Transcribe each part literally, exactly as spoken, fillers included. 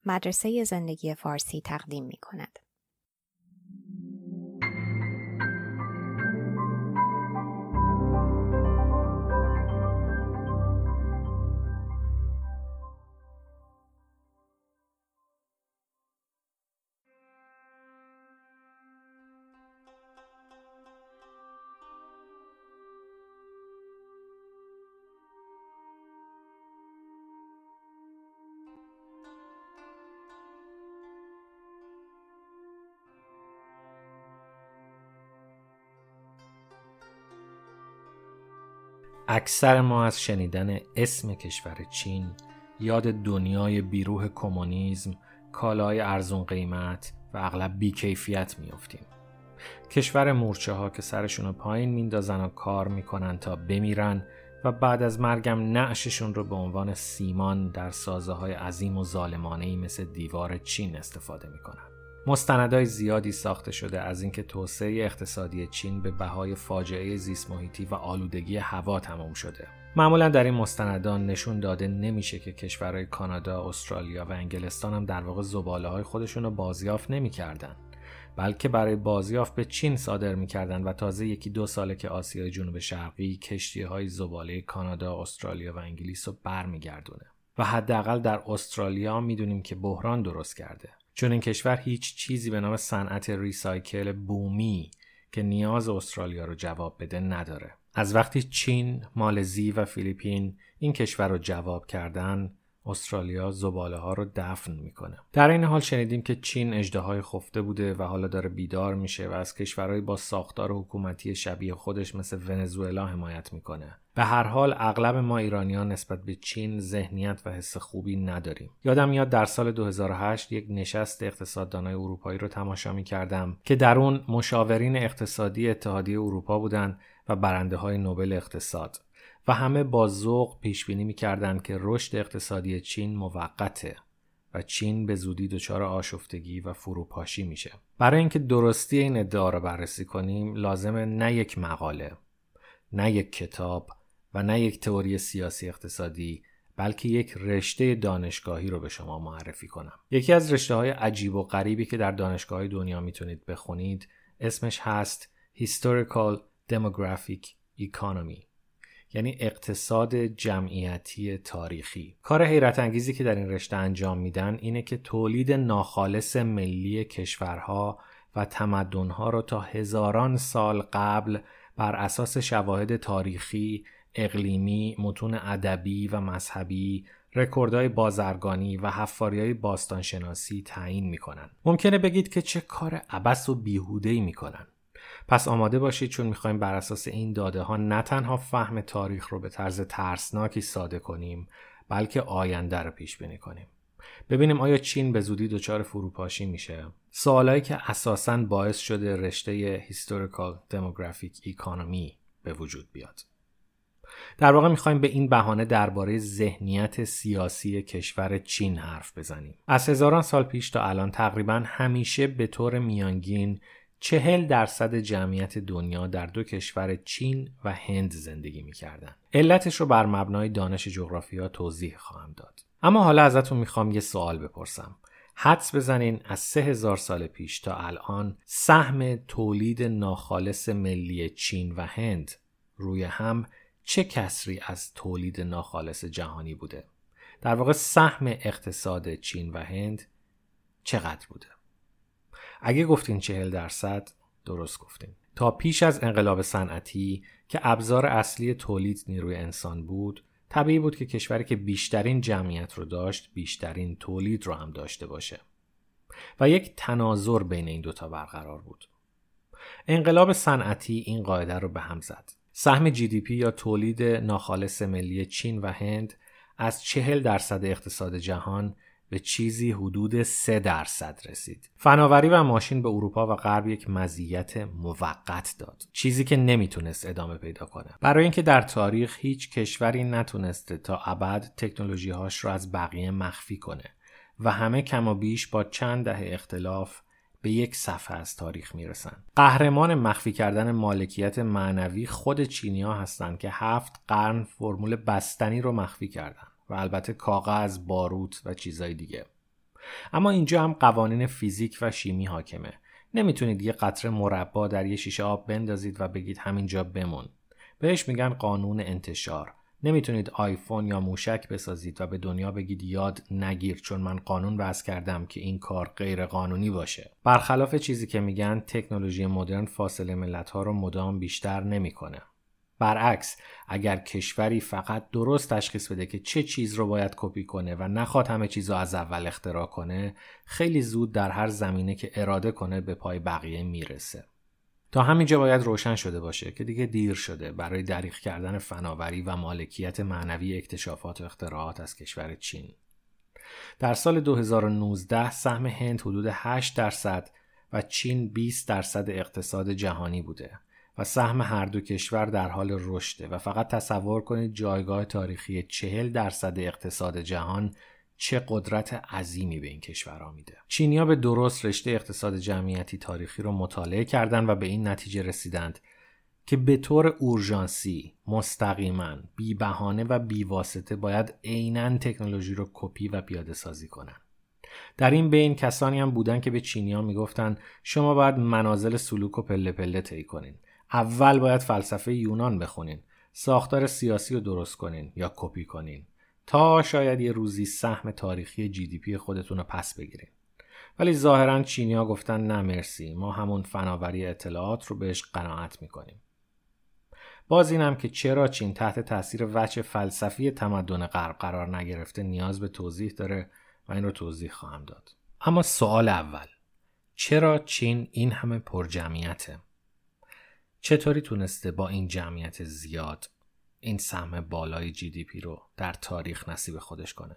مدرسه زندگی فارسی تقدیم می کند. اکثر ما از شنیدن اسم کشور چین یاد دنیای بیروح کمونیسم، کالای ارزون قیمت و اغلب بیکیفیت میافتیم. کشور مورچه ها که سرشون رو پایین میندازن و کار میکنن تا بمیرن و بعد از مرگم نعششون رو به عنوان سیمان در سازه های عظیم و ظالمانه‌ای مثل دیوار چین استفاده میکنن. مستندهای زیادی ساخته شده از اینکه توسعه اقتصادی چین به بهای فاجعه زیست محیطی و آلودگی هوا تمام شده. معمولا در این مستندان نشون داده نمیشه که کشورهای کانادا، استرالیا و انگلستان هم در واقع زباله‌های خودشون رو بازیافت نمی‌کردن، بلکه برای بازیافت به چین صادر می‌کردن و تازه یکی دو ساله که آسیای جنوب شرقی کشتی‌های زباله کانادا، استرالیا و انگلیس رو برمیگردونه. و حداقل در استرالیا میدونیم که بحران درست کرده، چون این کشور هیچ چیزی به نام صنعت ریسایکل بومی که نیاز استرالیا رو جواب بده نداره. از وقتی چین، مالزی و فیلیپین این کشور رو جواب کردن، استرالیا زباله ها رو دفن میکنه. در این حال شنیدیم که چین اژدهای خفته بوده و حالا داره بیدار میشه و از کشورهای با ساختار حکومتی شبیه خودش مثل ونزوئلا حمایت میکنه. به هر حال اغلب ما ایرانیان نسبت به چین ذهنیت و حس خوبی نداریم. یادم میاد در سال دو هزار و هشت یک نشست اقتصاددانای اروپایی رو تماشا میکردم که در اون مشاورین اقتصادی اتحادیه اروپا بودن و برنده های نوبل اقتصاد و همه با ذوق پیش بینی می‌کردند که رشد اقتصادی چین موقته و چین به زودی دچار آشفتگی و فروپاشی میشه. برای اینکه درستی این ادعا رو بررسی کنیم لازمه نه یک مقاله، نه یک کتاب و نه یک تئوری سیاسی اقتصادی، بلکه یک رشته دانشگاهی رو به شما معرفی کنم. یکی از رشته‌های عجیب و غریبی که در دانشگاه‌های دنیا میتونید بخونید اسمش هست Historical Demographic Economy، یعنی اقتصاد جمعیتی تاریخی. کار حیرت انگیزی که در این رشته انجام میدن اینه که تولید ناخالص ملی کشورها و تمدنها رو تا هزاران سال قبل بر اساس شواهد تاریخی، اقلیمی، متون ادبی و مذهبی، رکوردهای بازرگانی و حفاریهای باستانشناسی تعیین میکنن. ممکنه بگید که چه کار عبث و بیهوده‌ای میکنن. پس آماده باشید، چون میخوایم بر اساس این داده ها نه تنها فهم تاریخ رو به طرز ترسناکی ساده کنیم، بلکه آینده رو پیش بینی کنیم. ببینیم آیا چین به زودی دچار فروپاشی میشه؟ سوالایی که اساساً باعث شده رشته Historical Demographic Economy به وجود بیاد. در واقع میخوایم به این بهانه درباره ذهنیت سیاسی کشور چین حرف بزنیم. از هزاران سال پیش تا الان تقریباً همیشه به طور میانگین چهل درصد جمعیت دنیا در دو کشور چین و هند زندگی می‌کردن. علتش رو بر مبنای دانش جغرافیا توضیح خواهم داد. اما حالا ازتون میخوام یه سوال بپرسم. حدس بزنین از سه هزار سال پیش تا الان سهم تولید ناخالص ملی چین و هند روی هم چه کسری از تولید ناخالص جهانی بوده؟ در واقع سهم اقتصاد چین و هند چقدر بوده؟ اگه گفتین چهل درصد درست گفتین. تا پیش از انقلاب صنعتی که ابزار اصلی تولید نیروی انسان بود، طبیعی بود که کشوری که بیشترین جمعیت رو داشت بیشترین تولید رو هم داشته باشه و یک تناظر بین این دوتا برقرار بود. انقلاب صنعتی این قاعده رو به هم زد. سهم جی دی پی یا تولید ناخالص ملی چین و هند از چهل درصد اقتصاد جهان به چیزی حدود سه درصد رسید. فناوری و ماشین به اروپا و غرب یک مزیت موقت داد، چیزی که نمیتونست ادامه پیدا کنه. برای اینکه در تاریخ هیچ کشوری نتونسته تا ابد تکنولوژی‌هاش رو از بقیه مخفی کنه و همه کم و بیش با چند دهه اختلاف به یک صفحه از تاریخ میرسن. قهرمان مخفی کردن مالکیت معنوی خود چینی‌ها هستن که هفت قرن فرمول بستنی رو مخفی کردن و البته کاغذ، باروت و چیزای دیگه. اما اینجا هم قوانین فیزیک و شیمی حاکمه. نمیتونید یه قطره مربا در یه شیشه آب بندازید و بگید همینجا بمون. بهش میگن قانون انتشار. نمیتونید آیفون یا موشک بسازید و به دنیا بگید یاد نگیر چون من قانون وضع کردم که این کار غیر قانونی باشه. برخلاف چیزی که میگن تکنولوژی مدرن فاصله ملت‌ها رو مدام بیشتر نمیکنه. برعکس، اگر کشوری فقط درست تشخیص بده که چه چیز رو باید کپی کنه و نخواد همه چیز رو از اول اختراع کنه، خیلی زود در هر زمینه که اراده کنه به پای بقیه میرسه. تا همینجا باید روشن شده باشه که دیگه دیر شده برای دریغ کردن فناوری و مالکیت معنوی اکتشافات و اختراعات از کشور چین. در سال دو هزار و نوزده سهم هند حدود هشت درصد و چین بیست درصد اقتصاد جهانی بوده و سهم هر دو کشور در حال رشده و فقط تصور کنید جایگاه تاریخی چهل درصد اقتصاد جهان چه قدرت عظیمی به این کشورها میده. چینی‌ها به درست رشته اقتصاد جمعیتی تاریخی رو مطالعه کردند و به این نتیجه رسیدند که به طور اورژانسی، مستقیما، بی بهانه و بی واسطه باید عیناً تکنولوژی رو کپی و پیاده سازی کنن. در این بین کسانی هم بودن که به چینی‌ها میگفتن شما باید منازل سلوک و پله پله طی کنین. اول باید فلسفه یونان بخونین، ساختار سیاسی رو درست کنین یا کپی کنین تا شاید یه روزی سهم تاریخی جی دی پی خودتون رو پس بگیرین. ولی ظاهراً چینی‌ها گفتن نه مرسی، ما همون فناوری اطلاعات رو بهش قناعت میکنیم. باز اینم که چرا چین تحت تاثیر وجه فلسفی تمدن غرب قرار نگرفته نیاز به توضیح داره و این رو توضیح خواهم داد. اما سوال اول، چرا چین این همه پرجمعیته؟ چطوری تونسته با این جمعیت زیاد این سهم بالای جی دی پی رو در تاریخ نصیب خودش کنه؟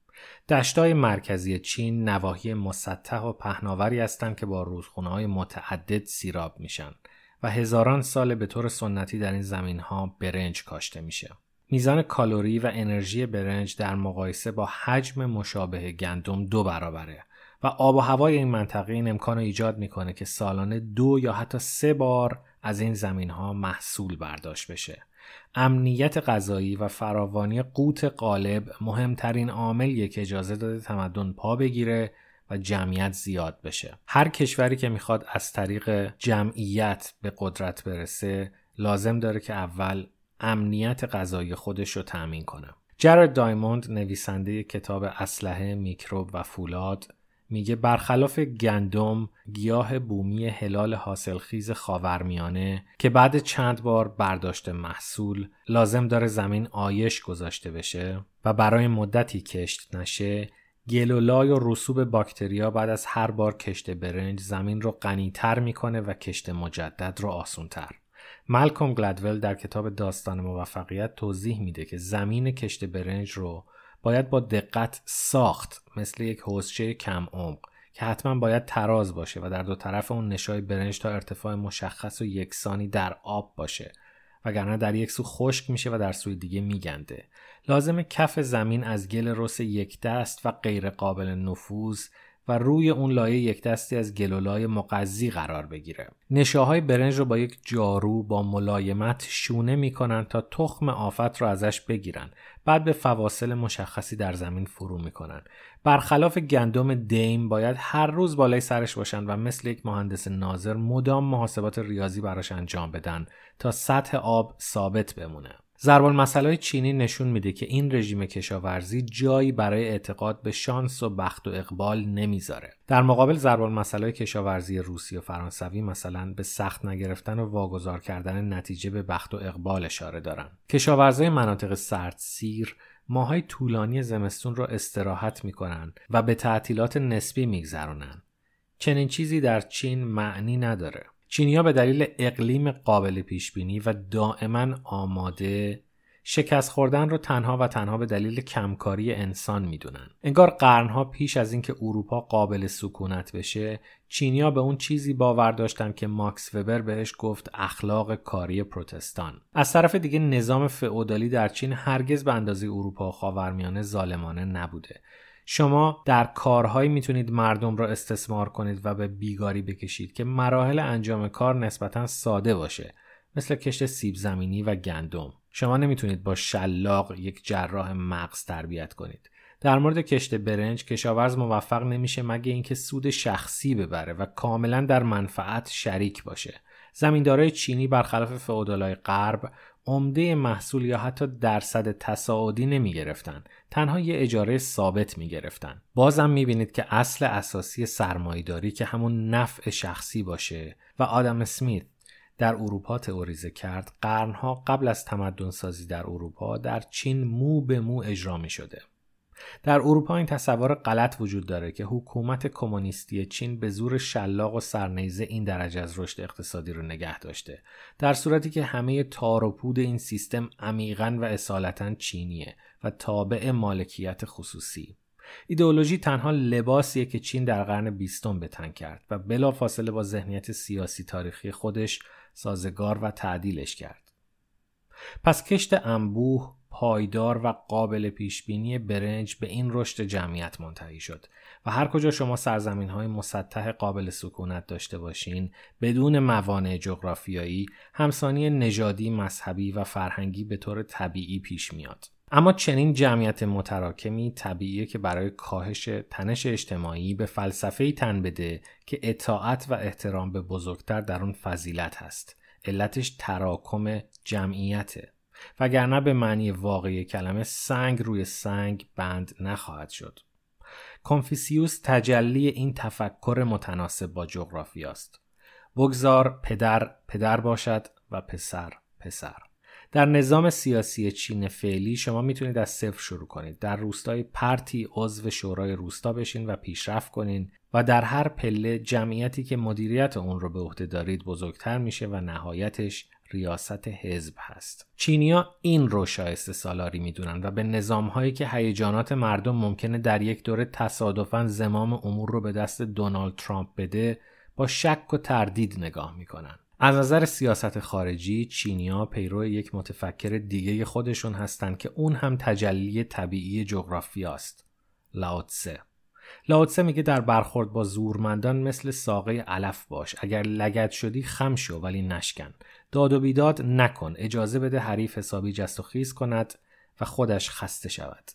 دشتای مرکزی چین نواحی مسطح و پهناوری هستند که با رودخونه‌های متعدد سیراب میشن و هزاران سال به طور سنتی در این زمین‌ها برنج کاشته میشه. میزان کالری و انرژی برنج در مقایسه با حجم مشابه گندم دو برابره و آب و هوای این منطقه این امکان رو ایجاد میکنه که سالانه دو یا حتی سه بار از این زمین‌ها محصول برداشت بشه. امنیت غذایی و فراوانی قوت غالب مهمترین عاملیه که اجازه داده تمدن پا بگیره و جمعیت زیاد بشه. هر کشوری که میخواد از طریق جمعیت به قدرت برسه لازم داره که اول امنیت غذایی خودش رو تأمین کنه. جرارد دایموند نویسنده کتاب اسلحه، میکروب و فولاد میگه برخلاف گندم، گیاه بومی هلال حاصلخیز خاورمیانه که بعد چند بار برداشت محصول لازم داره زمین آیش گذاشته بشه و برای مدتی کشت نشه، گل و لای و رسوب باکتریا بعد از هر بار کشت برنج زمین رو غنی‌تر میکنه و کشت مجدد رو آسون‌تر. مالکوم گلدول در کتاب داستان موفقیت توضیح میده که زمین کشت برنج رو باید با دقت ساخت، مثل یک حوضچه کم عمق که حتما باید تراز باشه و در دو طرف اون نشای برنج تا ارتفاع مشخص و یکسانی در آب باشه، وگرنه در یک سو خشک میشه و در سوی دیگه میگنده. لازمه کف زمین از گل رس یک دست و غیر قابل نفوذ و روی اون لایه یک دستی از گلولای مغذی قرار بگیره. نشاهای برنج رو با یک جارو با ملایمت شونه میکنن تا تخم آفت رو ازش بگیرن. بعد به فواصل مشخصی در زمین فرو میکنن. برخلاف گندم دیم باید هر روز بالای سرش باشن و مثل یک مهندس ناظر مدام محاسبات ریاضی براش انجام بدن تا سطح آب ثابت بمونه. ضرب المثل‌های چینی نشون میده که این رژیم کشاورزی جایی برای اعتقاد به شانس و بخت و اقبال نمیذاره. در مقابل ضرب المثل‌های کشاورزی روسی و فرانسوی مثلا به سخت نگرفتن و واگذار کردن نتیجه به بخت و اقبال اشاره دارن. کشاورزای مناطق سردسیر ماهای طولانی زمستون رو استراحت میکنن و به تعطیلات نسبی میگذرونن. چنین چیزی در چین معنی نداره. چینی‌ها به دلیل اقلیم قابل پیشبینی و دائما آماده شکست خوردن رو تنها و تنها به دلیل کمکاری انسان میدونن. انگار قرنها پیش از اینکه اروپا قابل سکونت بشه، چینی‌ها به اون چیزی باور داشتن که ماکس وبر بهش گفت اخلاق کاری پروتستان. از طرف دیگه نظام فئودالی در چین هرگز به اندازه اروپا و خاورمیانه ظالمانه نبوده. شما در کارهایی میتونید مردم را استثمار کنید و به بیگاری بکشید که مراحل انجام کار نسبتاً ساده باشه، مثل کشت سیب زمینی و گندم. شما نمیتونید با شلاق یک جراح مغز تربیت کنید. در مورد کشت برنج کشاورز موفق نمیشه مگه اینکه سود شخصی ببره و کاملا در منفعت شریک باشه. زمیندارای چینی برخلاف فئودالای غرب عمده محصول یا حتی درصد تصاعدی نمی گرفتن. تنها یه اجاره ثابت می گرفتن. بازم می بینید که اصل اساسی سرمایه‌داری که همون نفع شخصی باشه و آدم اسمیت در اروپا تئوریزه کرد، قرنها قبل از تمدن سازی در اروپا در چین مو به مو اجرا می شده. در اروپا این تصور غلط وجود داره که حکومت کمونیستی چین به زور شلاق و سرنیزه این درجه از رشد اقتصادی رو نگه داشته، در صورتی که همه تار و پود این سیستم عمیقاً و اصالتاً چینیه و تابع مالکیت خصوصی. ایدئولوژی تنها لباسیه که چین در قرن بیستم به تن کرد و بلافاصله با ذهنیت سیاسی تاریخی خودش سازگار و تعدیلش کرد. پس کشت انبوه، پایدار و قابل پیشبینی برنج به این رشد جمعیت منتهی شد و هر کجا شما سرزمین‌های مسطح قابل سکونت داشته باشین، بدون موانع جغرافیایی، همسانی نژادی، مذهبی و فرهنگی به طور طبیعی پیش میاد. اما چنین جمعیت متراکمی طبیعیه که برای کاهش تنش اجتماعی به فلسفه‌ای تن بده که اطاعت و احترام به بزرگتر در اون فضیلت هست. علتش تراکم جمعیته، وگرنه به معنی واقعی کلمه سنگ روی سنگ بند نخواهد شد. کنفوسیوس تجلی این تفکر متناسب با جغرافی است. بگذار پدر پدر باشد و پسر پسر. در نظام سیاسی چین فعلی شما میتونید از صفر شروع کنید. در روستای پرتی عضو شورای روستا بشین و پیشرفت کنین و در هر پله جمعیتی که مدیریت اون رو به عهده دارید بزرگتر میشه و نهایتش ریاست حزب هست. چینی‌ها این رو شایسته سالاری میدونن و به نظام‌هایی که هیجانات مردم ممکنه در یک دوره تصادفاً زمام امور رو به دست دونالد ترامپ بده با شک و تردید نگاه میکنن. از نظر سیاست خارجی چینی‌ها پیرو یک متفکر دیگه خودشون هستن که اون هم تجلی طبیعی جغرافیا است. لاوتسه. لاوتسه میگه در برخورد با زورمندان مثل ساقه علف باش. اگر لگد شدی خم شو ولی نشکن. داد و بیداد نکن. اجازه بده حریف حسابی جست و خیز کند و خودش خسته شود.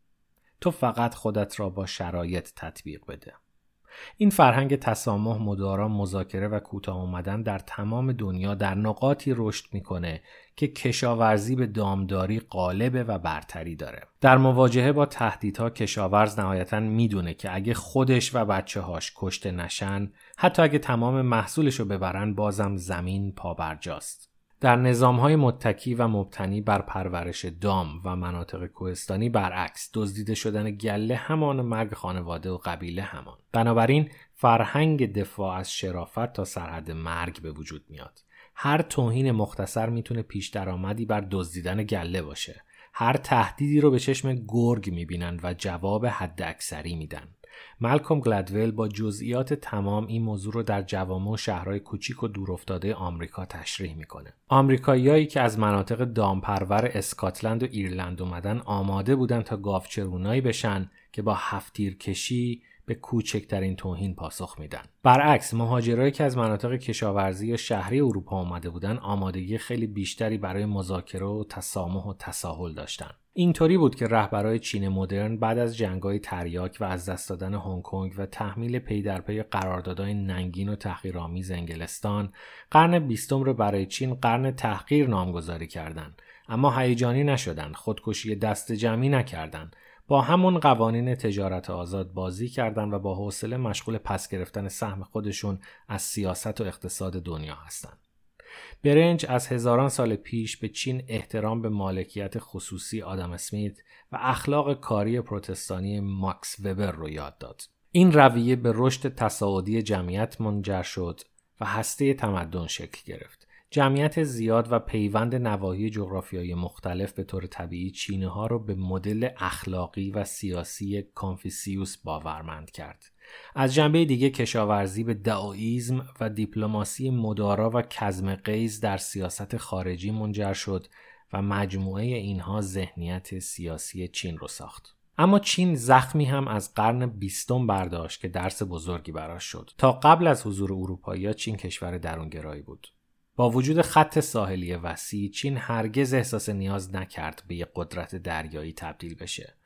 تو فقط خودت را با شرایط تطبیق بده. این فرهنگ تسامح، مدارا، مذاکره و کوتاه اومدن در تمام دنیا در نقاطی رشد میکنه که کشاورزی به دامداری غالبه و برتری داره. در مواجهه با تهدیدها کشاورز نهایتاً میدونه که اگه خودش و بچه‌هاش کشته نشن، حتی اگه تمام محصولشو ببرن، بازم زمین پابرجاست. در نظام‌های متکی و مبتنی بر پرورش دام و مناطق کوهستانی برعکس، دزدیده شدن گله همان مرگ خانواده و قبیله همان. بنابراین فرهنگ دفاع از شرافت تا سرحد مرگ به وجود میاد. هر توهین مختصر میتونه پیش درآمدی بر دزدیدن گله باشه. هر تهدیدی رو به چشم گرگ میبینن و جواب حد اکثری میدن. مالکوم گلدول با جزئیات تمام این موضوع رو در جوامع و شهرهای کوچیک و دورافتاده آمریکا تشریح میکنه. آمریکاییایی که از مناطق دامپرور اسکاتلند و ایرلند اومدن آماده بودن تا گاوچرونایی بشن که با هفت‌تیرکشی به کوچکترین توهین پاسخ میدن. برعکس مهاجرایی که از مناطق کشاورزی یا شهری اروپا اومده بودن آمادگی خیلی بیشتری برای مذاکره و تسامح و تساهل داشتن. اینطوری بود که رهبرای چین مدرن بعد از جنگ‌های تریاک و از دست دادن هنگ کنگ و تحمیل پی در پی قراردادهای ننگین و تحقیرآمیز انگلستان، قرن بیستم رو برای چین قرن تحقیر نامگذاری کردند. اما هیجانی نشدن، خودکشی دست جمعی نکردن. با همون قوانین تجارت آزاد بازی کردن و با حوصله مشغول پس گرفتن سهم خودشون از سیاست و اقتصاد دنیا هستن. برنج از هزاران سال پیش به چین احترام به مالکیت خصوصی آدم اسمیت و اخلاق کاری پروتستانی ماکس وبر رو یاد داد. این رویه به رشد تصاعدی جمعیت منجر شد و هسته تمدن شکل گرفت. جمعیت زیاد و پیوند نواحی جغرافیایی مختلف به طور طبیعی چینی‌ها رو به مدل اخلاقی و سیاسی کنفوسیوس باورمند کرد. از جنبه دیگه کشاورزی به دائوئیسم و دیپلماسی مدارا و کظم غیظ در سیاست خارجی منجر شد و مجموعه اینها ذهنیت سیاسی چین رو ساخت. اما چین زخمی هم از قرن بیستم برداشت که درس بزرگی براش شد. تا قبل از حضور اروپایی‌ها چین کشور درونگرایی بود. با وجود خط ساحلی وسیع، چین هرگز احساس نیاز نکرد به یک قدرت دریایی تبدیل بشه.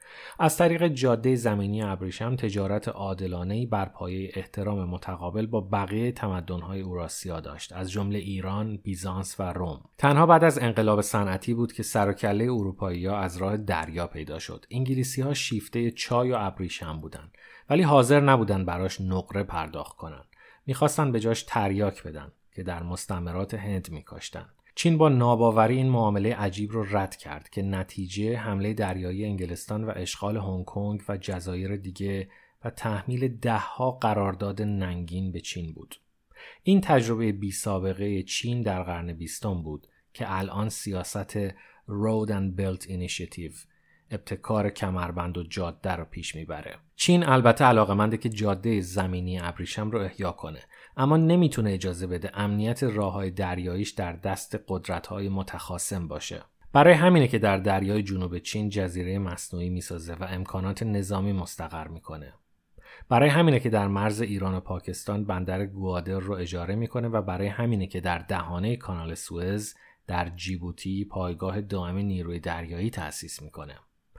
از طریق جاده زمینی ابریشم تجارت عادلانه‌ای بر پایه احترام متقابل با بقیه تمدن‌های اوراسیا داشت، از جمله ایران، بیزانس و روم. تنها بعد از انقلاب صنعتی بود که سر و کله اروپایی‌ها از راه دریا پیدا شد. انگلیسی‌ها شیفته چای و ابریشم بودن، ولی حاضر نبودن براش نقره پرداخت کنن. می‌خواستن به جاش تریاک بدن که در مستعمرات هند می‌کاشتن. چین با ناباوری این معامله عجیب رو رد کرد که نتیجه حمله دریایی انگلستان و اشغال هنگ کنگ و جزایر دیگه و تحمیل ده‌ها قرارداد ننگین به چین بود. این تجربه بی سابقه چین در قرن بیستم بود که الان سیاست Road and Belt Initiative، ابتکار کمربند و جاده رو پیش میبره. چین البته علاقه‌منده که جاده زمینی ابریشم رو احیا کنه، اما نمیتونه اجازه بده امنیت راه‌های دریاییش در دست قدرت‌های متخاصم باشه. برای همینه که در دریای جنوب چین جزیره مصنوعی میسازه و امکانات نظامی مستقر میکنه. برای همینه که در مرز ایران و پاکستان بندر گوادر رو اجاره میکنه و برای همینه که در دهانه کانال سوئز در جیبوتی پایگاه دائم نیروی دریایی تأسیس میکنه.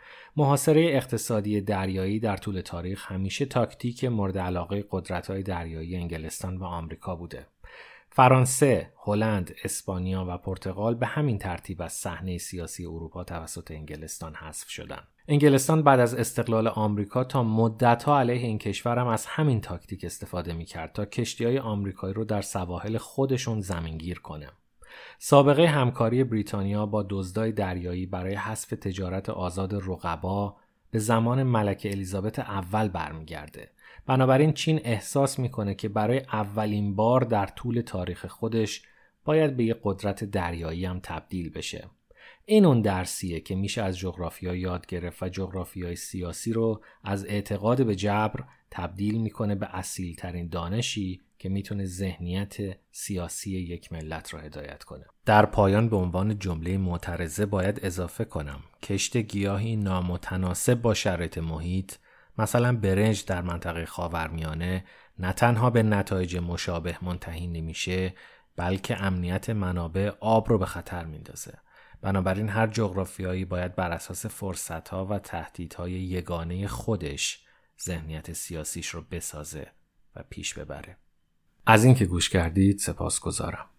محاصره اقتصادی دریایی در طول تاریخ همیشه تاکتیک مورد علاقه قدرت‌های دریایی انگلستان و آمریکا بوده. فرانسه، هلند، اسپانیا و پرتغال به همین ترتیب از صحنه سیاسی اروپا توسط انگلستان حذف شدند. انگلستان بعد از استقلال آمریکا تا مدت‌ها علیه این کشور هم از همین تاکتیک استفاده می‌کرد تا کشتی‌های آمریکایی رو در سواحل خودشون زمینگیر کنه. سابقه همکاری بریتانیا با دزدای دریایی برای حذف تجارت آزاد رقبا به زمان ملکه الیزابت اول برمیگرده. بنابراین چین احساس میکنه که برای اولین بار در طول تاریخ خودش باید به یک قدرت دریایی هم تبدیل بشه. این اون درسیه که میشه از جغرافیا یاد گرفت و جغرافیای سیاسی رو از اعتقاد به جبر تبدیل میکنه به اصیل ترین دانشی که میتونه ذهنیت سیاسی یک ملت را هدایت کنه. در پایان به عنوان جمله معترضه باید اضافه کنم کشت گیاهی نامتناسب با شرایط محیط، مثلا برنج در منطقه خاورمیانه، نه تنها به نتایج مشابه منتهی نمیشه، بلکه امنیت منابع آب رو به خطر میندازه. بنابراین هر جغرافیایی باید بر اساس فرصت‌ها و تهدیدهای یگانه خودش ذهنیت سیاسیش رو بسازه و پیش ببره. از اینکه گوش کردید سپاسگزارم.